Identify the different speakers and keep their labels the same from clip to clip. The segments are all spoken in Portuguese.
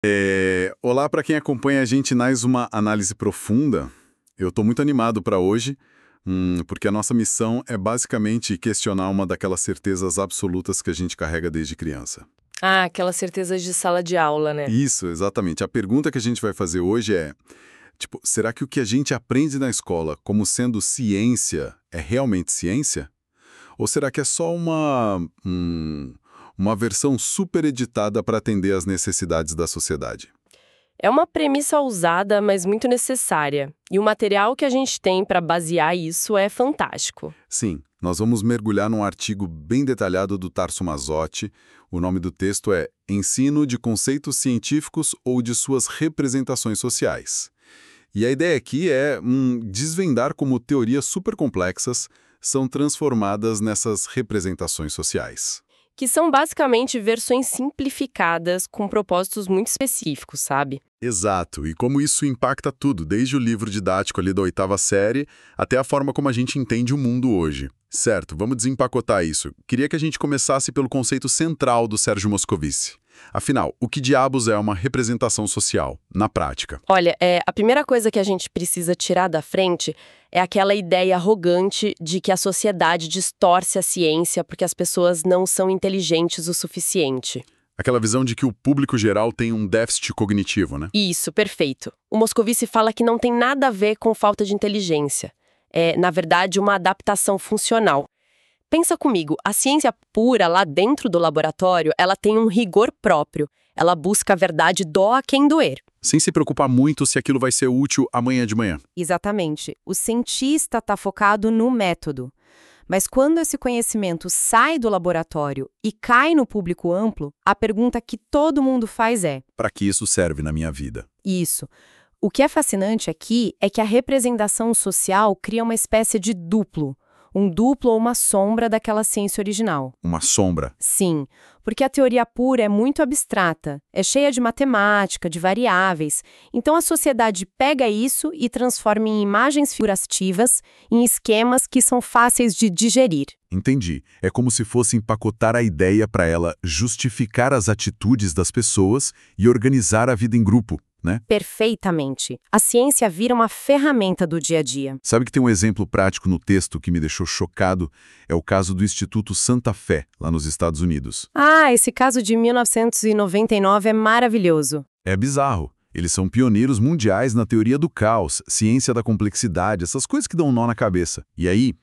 Speaker 1: Olá para quem acompanha a gente em mais uma análise profunda. Eu estou muito animado para hoje, porque a nossa missão é basicamente questionar uma daquelas certezas absolutas que a gente carrega desde criança.
Speaker 2: Ah, aquelas certezas de sala de aula, né?
Speaker 1: Isso, exatamente. A pergunta que a gente vai fazer hoje é, será que o que a gente aprende na escola como sendo ciência é realmente ciência? Ou será que é só uma versão super editada para atender às necessidades da sociedade?
Speaker 2: É uma premissa ousada, mas muito necessária. E o material que a gente tem para basear isso é fantástico.
Speaker 1: Sim, nós vamos mergulhar num artigo bem detalhado do Tarso Mazzotti. O nome do texto é Ensino de Conceitos Científicos ou de Suas Representações Sociais. E a ideia aqui é desvendar como teorias supercomplexas são transformadas nessas representações sociais.
Speaker 2: Que são basicamente versões simplificadas com propósitos muito específicos, sabe?
Speaker 1: Exato, e como isso impacta tudo, desde o livro didático ali da 8ª série até a forma como a gente entende o mundo hoje. Certo, vamos desempacotar isso. Queria que a gente começasse pelo conceito central do Sérgio Moscovici. Afinal, o que diabos é uma representação social, na prática?
Speaker 2: Olha, a primeira coisa que a gente precisa tirar da frente é aquela ideia arrogante de que a sociedade distorce a ciência porque as pessoas não são inteligentes o suficiente.
Speaker 1: Aquela visão de que o público geral tem um déficit cognitivo, né?
Speaker 2: Isso, perfeito. O Moscovici fala que não tem nada a ver com falta de inteligência. É, na verdade, uma adaptação funcional. Pensa comigo, a ciência pura lá dentro do laboratório, ela tem um rigor próprio. Ela busca a verdade doa quem doer.
Speaker 1: Sem se preocupar muito se aquilo vai ser útil amanhã de manhã.
Speaker 3: Exatamente. O cientista está focado no método. Mas quando esse conhecimento sai do laboratório e cai no público amplo, a pergunta que todo mundo faz é:
Speaker 1: para que isso serve na minha vida?
Speaker 3: Isso. O que é fascinante aqui é que a representação social cria uma espécie de duplo. Um duplo ou uma sombra daquela ciência original.
Speaker 1: Uma sombra?
Speaker 3: Sim, porque a teoria pura é muito abstrata, é cheia de matemática, de variáveis. Então a sociedade pega isso e transforma em imagens figurativas, em esquemas que são fáceis de digerir.
Speaker 1: Entendi. É como se fosse empacotar a ideia para ela justificar as atitudes das pessoas e organizar a vida em grupo, né?
Speaker 3: Perfeitamente. A ciência vira uma ferramenta do dia a dia.
Speaker 1: Sabe que tem um exemplo prático no texto que me deixou chocado? É o caso do Instituto Santa Fé, lá nos Estados Unidos.
Speaker 3: Ah, esse caso de 1999 é maravilhoso.
Speaker 1: É bizarro. Eles são pioneiros mundiais na teoria do caos, ciência da complexidade, essas coisas que dão um nó na cabeça. E aí,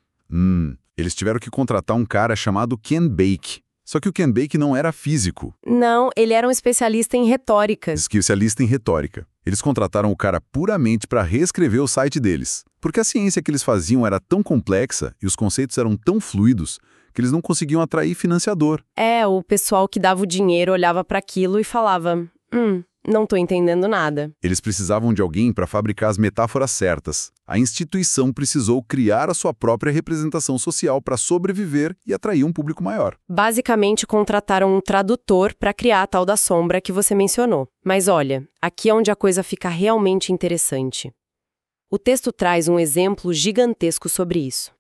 Speaker 1: eles tiveram que contratar um cara chamado Ken Bake. Só que o Ken Bake não era físico.
Speaker 3: Não, ele era um especialista em retórica.
Speaker 1: Especialista em retórica. Eles contrataram o cara puramente para reescrever o site deles. Porque a ciência que eles faziam era tão complexa e os conceitos eram tão fluidos que eles não conseguiam atrair financiador.
Speaker 3: O pessoal que dava o dinheiro olhava para aquilo e falava, não tô entendendo nada.
Speaker 1: Eles precisavam de alguém para fabricar as metáforas certas. A instituição precisou criar a sua própria representação social para sobreviver e atrair um público maior.
Speaker 3: Basicamente, contrataram um tradutor para criar a tal da sombra que você mencionou. Mas olha, aqui é onde a coisa fica realmente interessante. O texto traz um exemplo gigantesco sobre isso.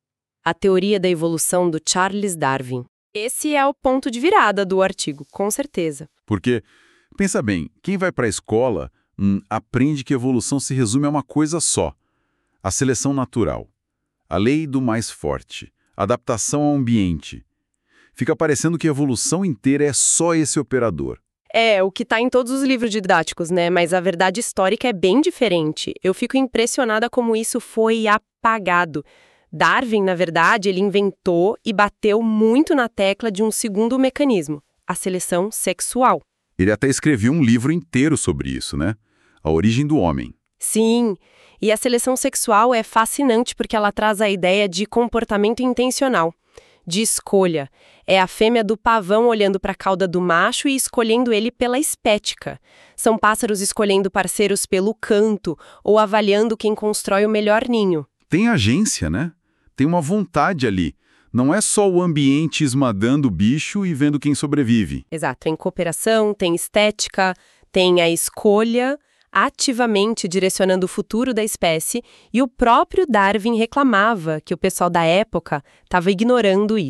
Speaker 3: A teoria da evolução do Charles Darwin. Esse é o ponto de virada do artigo, com certeza.
Speaker 1: Porque, pensa bem, quem vai para a escola aprende que evolução se resume a uma coisa só. A seleção natural, a lei do mais forte, adaptação ao ambiente. Fica parecendo que a evolução inteira é só esse operador.
Speaker 2: É, o que está em todos os livros didáticos, né? Mas a verdade histórica é bem diferente. Eu fico impressionada como isso foi apagado. Darwin, na verdade, ele inventou e bateu muito na tecla de um segundo mecanismo, a seleção sexual.
Speaker 1: Ele até escreveu um livro inteiro sobre isso, né? A origem do homem.
Speaker 2: Sim, e a seleção sexual é fascinante porque ela traz a ideia de comportamento intencional, de escolha. É a fêmea do pavão olhando para a cauda do macho e escolhendo ele pela estética. São pássaros escolhendo parceiros pelo canto ou avaliando quem constrói o melhor ninho.
Speaker 1: Tem agência, né? Tem uma vontade ali. Não é só o ambiente esmagando o bicho e vendo quem sobrevive.
Speaker 2: Exato, tem cooperação, tem estética, tem a escolha, ativamente direcionando o futuro da espécie, e o próprio Darwin reclamava que o pessoal da época estava ignorando isso.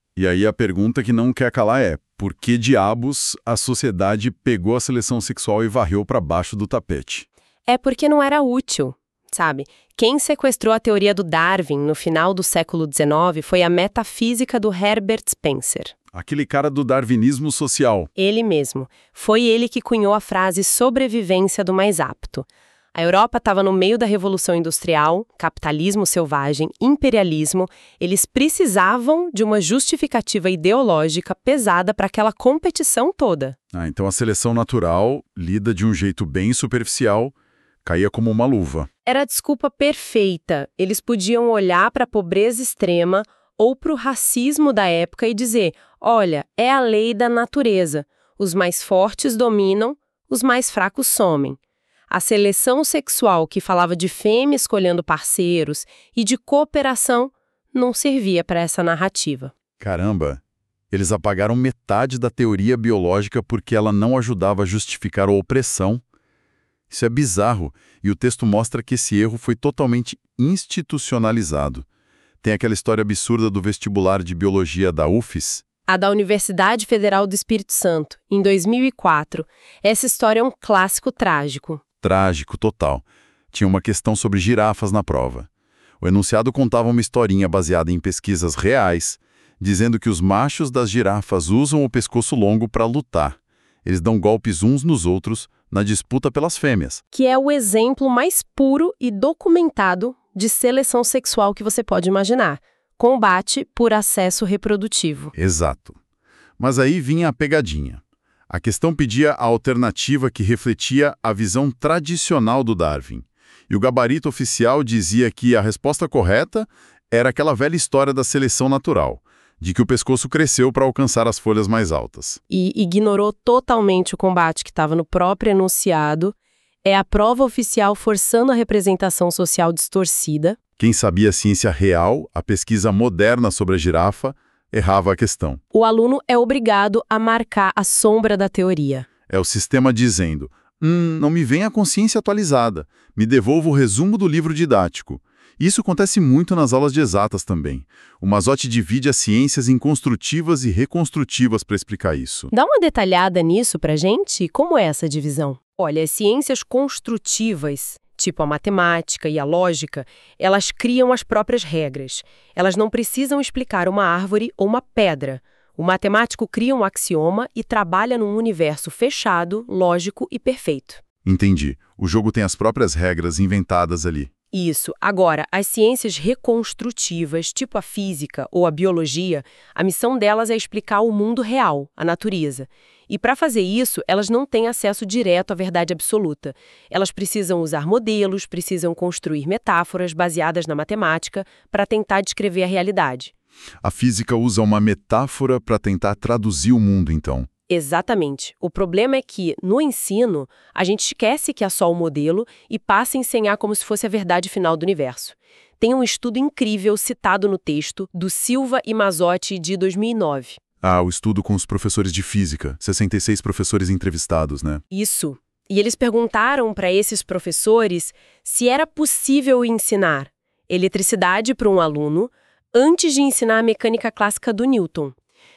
Speaker 1: E aí a pergunta que não quer calar é: por que diabos a sociedade pegou a seleção sexual e varreu para baixo do tapete?
Speaker 2: É porque não era útil, sabe? Quem sequestrou a teoria do Darwin no final do século XIX foi a metafísica do Herbert Spencer.
Speaker 1: Aquele cara do darwinismo social.
Speaker 2: Ele mesmo. Foi ele que cunhou a frase sobrevivência do mais apto. A Europa estava no meio da Revolução Industrial, capitalismo selvagem, imperialismo. Eles precisavam de uma justificativa ideológica pesada para aquela competição toda.
Speaker 1: Então a seleção natural, lida de um jeito bem superficial, caía como uma luva.
Speaker 2: Era a desculpa perfeita. Eles podiam olhar para a pobreza extrema ou para o racismo da época e dizer: olha, é a lei da natureza. Os mais fortes dominam, os mais fracos somem. A seleção sexual que falava de fêmea escolhendo parceiros e de cooperação não servia para essa narrativa.
Speaker 1: Caramba, eles apagaram metade da teoria biológica porque ela não ajudava a justificar a opressão. Isso é bizarro, e o texto mostra que esse erro foi totalmente institucionalizado. Tem aquela história absurda do vestibular de biologia da UFES.
Speaker 2: A da Universidade Federal do Espírito Santo, em 2004. Essa história é um clássico trágico.
Speaker 1: Trágico, total. Tinha uma questão sobre girafas na prova. O enunciado contava uma historinha baseada em pesquisas reais, dizendo que os machos das girafas usam o pescoço longo para lutar. Eles dão golpes uns nos outros na disputa pelas fêmeas.
Speaker 2: Que é o exemplo mais puro e documentado de seleção sexual que você pode imaginar. Combate por acesso reprodutivo.
Speaker 1: Exato. Mas aí vinha a pegadinha. A questão pedia a alternativa que refletia a visão tradicional do Darwin. E o gabarito oficial dizia que a resposta correta era aquela velha história da seleção natural, de que o pescoço cresceu para alcançar as folhas mais altas.
Speaker 2: E ignorou totalmente o combate que estava no próprio enunciado. É a prova oficial forçando a representação social distorcida.
Speaker 1: Quem sabia a ciência real, a pesquisa moderna sobre a girafa, errava a questão.
Speaker 2: O aluno é obrigado a marcar a sombra da teoria.
Speaker 1: É o sistema dizendo: não me venha a consciência atualizada, me devolva o resumo do livro didático. Isso acontece muito nas aulas de exatas também. O Mazzotti divide as ciências em construtivas e reconstrutivas para explicar isso.
Speaker 2: Dá uma detalhada nisso pra gente? Como é essa divisão? Olha, as ciências construtivas, tipo a matemática e a lógica, elas criam as próprias regras. Elas não precisam explicar uma árvore ou uma pedra. O matemático cria um axioma e trabalha num universo fechado, lógico e perfeito.
Speaker 1: Entendi. O jogo tem as próprias regras inventadas ali.
Speaker 2: Isso. Agora, as ciências reconstrutivas, tipo a física ou a biologia, a missão delas é explicar o mundo real, a natureza. E para fazer isso, elas não têm acesso direto à verdade absoluta. Elas precisam usar modelos, precisam construir metáforas baseadas na matemática para tentar descrever a realidade.
Speaker 1: A física usa uma metáfora para tentar traduzir o mundo, então.
Speaker 2: Exatamente. O problema é que, no ensino, a gente esquece que é só o modelo e passa a ensinar como se fosse a verdade final do universo. Tem um estudo incrível citado no texto, do Silva e Mazzotti, de 2009.
Speaker 1: O estudo com os professores de física. 66 professores entrevistados, né?
Speaker 2: Isso. E eles perguntaram para esses professores se era possível ensinar eletricidade para um aluno antes de ensinar a mecânica clássica do Newton.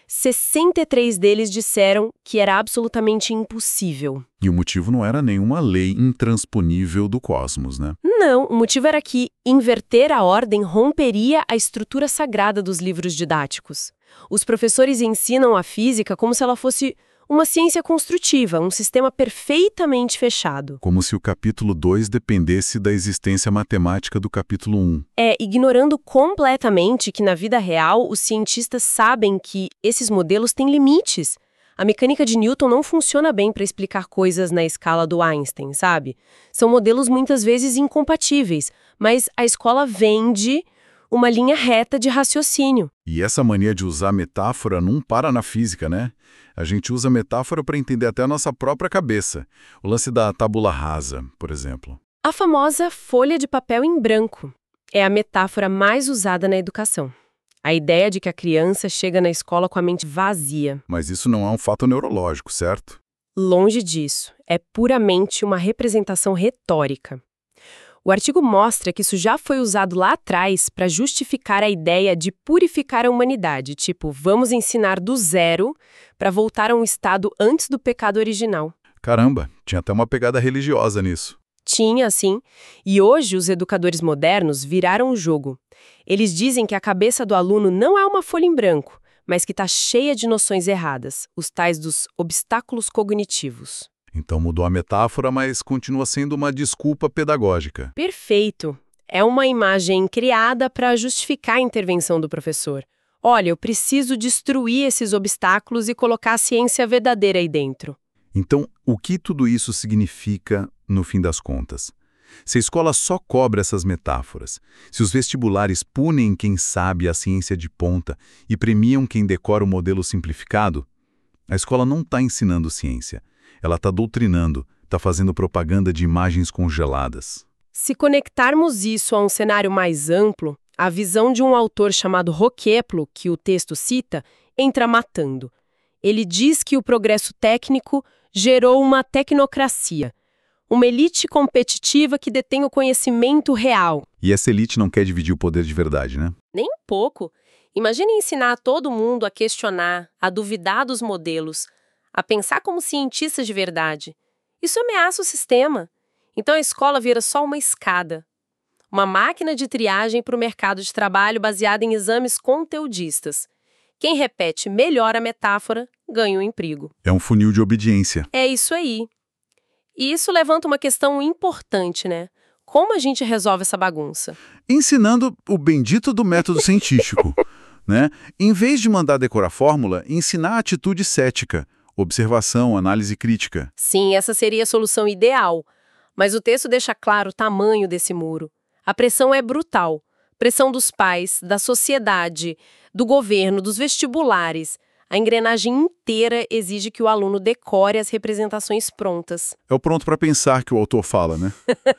Speaker 2: 63 deles disseram que era absolutamente impossível.
Speaker 1: E o motivo não era nenhuma lei intransponível do cosmos, né?
Speaker 2: Não, o motivo era que inverter a ordem romperia a estrutura sagrada dos livros didáticos. Os professores ensinam a física como se ela fosse uma ciência construtiva, um sistema perfeitamente fechado.
Speaker 1: Como se o capítulo 2 dependesse da existência matemática do capítulo 1.
Speaker 2: Ignorando completamente que na vida real os cientistas sabem que esses modelos têm limites. A mecânica de Newton não funciona bem para explicar coisas na escala do Einstein, sabe? São modelos muitas vezes incompatíveis, mas a escola vende uma linha reta de raciocínio.
Speaker 1: E essa mania de usar metáfora não para na física, né? A gente usa metáfora para entender até a nossa própria cabeça. O lance da tábula rasa, por exemplo.
Speaker 2: A famosa folha de papel em branco é a metáfora mais usada na educação. A ideia de que a criança chega na escola com a mente vazia.
Speaker 1: Mas isso não é um fato neurológico, certo?
Speaker 2: Longe disso. É puramente uma representação retórica. O artigo mostra que isso já foi usado lá atrás para justificar a ideia de purificar a humanidade, tipo, vamos ensinar do zero para voltar a um estado antes do pecado original.
Speaker 1: Caramba, tinha até uma pegada religiosa nisso.
Speaker 2: Tinha, sim, e hoje os educadores modernos viraram o jogo. Eles dizem que a cabeça do aluno não é uma folha em branco, mas que está cheia de noções erradas, os tais dos obstáculos cognitivos.
Speaker 1: Então mudou a metáfora, mas continua sendo uma desculpa pedagógica.
Speaker 2: Perfeito! É uma imagem criada para justificar a intervenção do professor. Olha, eu preciso destruir esses obstáculos e colocar a ciência verdadeira aí dentro.
Speaker 1: Então, o que tudo isso significa no fim das contas? Se a escola só cobra essas metáforas, se os vestibulares punem quem sabe a ciência de ponta e premiam quem decora o modelo simplificado, a escola não está ensinando ciência. Ela está doutrinando, está fazendo propaganda de imagens congeladas.
Speaker 2: Se conectarmos isso a um cenário mais amplo, a visão de um autor chamado Roqueplo, que o texto cita, entra matando. Ele diz que o progresso técnico gerou uma tecnocracia, uma elite competitiva que detém o conhecimento real.
Speaker 1: E essa elite não quer dividir o poder de verdade, né?
Speaker 2: Nem um pouco. Imagine ensinar todo mundo a questionar, a duvidar dos modelos, a pensar como cientistas de verdade. Isso ameaça o sistema. Então a escola vira só uma escada. Uma máquina de triagem para o mercado de trabalho baseada em exames conteudistas. Quem repete melhor a metáfora ganha um emprego.
Speaker 1: É um funil de obediência.
Speaker 2: É isso aí. E isso levanta uma questão importante, né? Como a gente resolve essa bagunça?
Speaker 1: Ensinando o bendito do método científico, né? Em vez de mandar decorar fórmula, ensinar a atitude cética, observação, análise crítica.
Speaker 2: Sim, essa seria a solução ideal. Mas o texto deixa claro o tamanho desse muro. A pressão é brutal. Pressão dos pais, da sociedade, do governo, dos vestibulares. A engrenagem inteira exige que o aluno decore as representações prontas.
Speaker 1: É o pronto para pensar que o autor fala, né?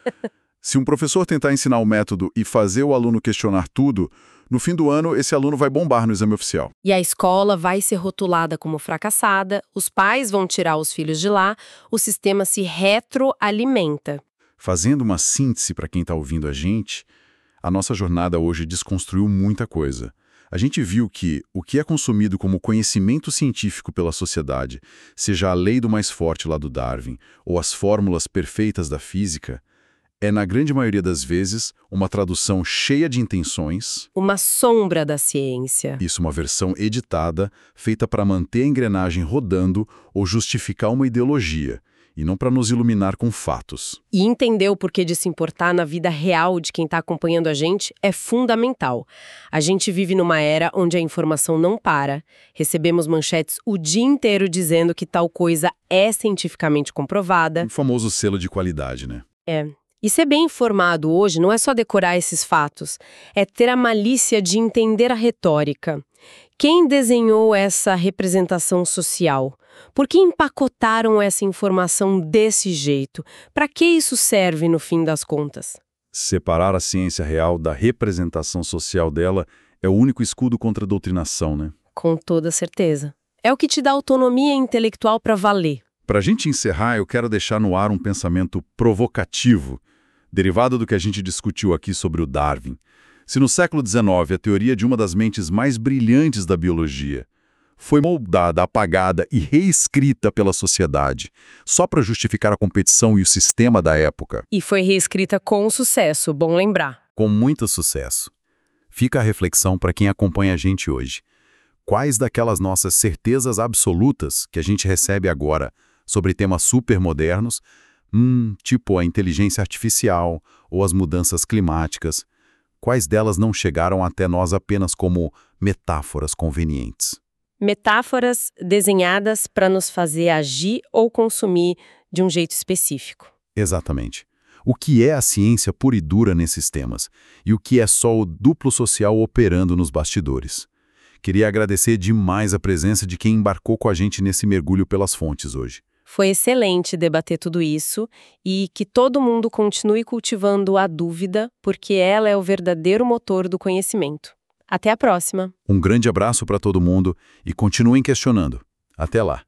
Speaker 1: Se um professor tentar ensinar o método e fazer o aluno questionar tudo, no fim do ano esse aluno vai bombar no exame oficial.
Speaker 2: E a escola vai ser rotulada como fracassada, os pais vão tirar os filhos de lá, o sistema se retroalimenta.
Speaker 1: Fazendo uma síntese para quem está ouvindo a gente, a nossa jornada hoje desconstruiu muita coisa. A gente viu que o que é consumido como conhecimento científico pela sociedade, seja a lei do mais forte lá do Darwin ou as fórmulas perfeitas da física, é, na grande maioria das vezes, uma tradução cheia de intenções.
Speaker 2: Uma sombra da ciência.
Speaker 1: Isso, uma versão editada, feita para manter a engrenagem rodando ou justificar uma ideologia, e não para nos iluminar com fatos.
Speaker 2: E entender o porquê de se importar na vida real de quem está acompanhando a gente é fundamental. A gente vive numa era onde a informação não para. Recebemos manchetes o dia inteiro dizendo que tal coisa é cientificamente comprovada.
Speaker 1: O famoso selo de qualidade, né?
Speaker 2: É. E ser bem informado hoje não é só decorar esses fatos, é ter a malícia de entender a retórica. Quem desenhou essa representação social? Por que empacotaram essa informação desse jeito? Para que isso serve no fim das contas?
Speaker 1: Separar a ciência real da representação social dela é o único escudo contra a doutrinação, né?
Speaker 2: Com toda certeza. É o que te dá autonomia intelectual para valer.
Speaker 1: Para a gente encerrar, eu quero deixar no ar um pensamento provocativo, derivado do que a gente discutiu aqui sobre o Darwin. Se no século XIX a teoria de uma das mentes mais brilhantes da biologia foi moldada, apagada e reescrita pela sociedade, só para justificar a competição e o sistema da época.
Speaker 2: E foi reescrita com sucesso, bom lembrar.
Speaker 1: Com muito sucesso. Fica a reflexão para quem acompanha a gente hoje. Quais daquelas nossas certezas absolutas que a gente recebe agora sobre temas supermodernos, tipo a inteligência artificial ou as mudanças climáticas, quais delas não chegaram até nós apenas como metáforas convenientes?
Speaker 2: Metáforas desenhadas para nos fazer agir ou consumir de um jeito específico.
Speaker 1: Exatamente. O que é a ciência pura e dura nesses temas? E o que é só o duplo social operando nos bastidores? Queria agradecer demais a presença de quem embarcou com a gente nesse mergulho pelas fontes hoje.
Speaker 2: Foi excelente debater tudo isso e que todo mundo continue cultivando a dúvida, porque ela é o verdadeiro motor do conhecimento. Até a próxima!
Speaker 1: Um grande abraço para todo mundo e continuem questionando. Até lá!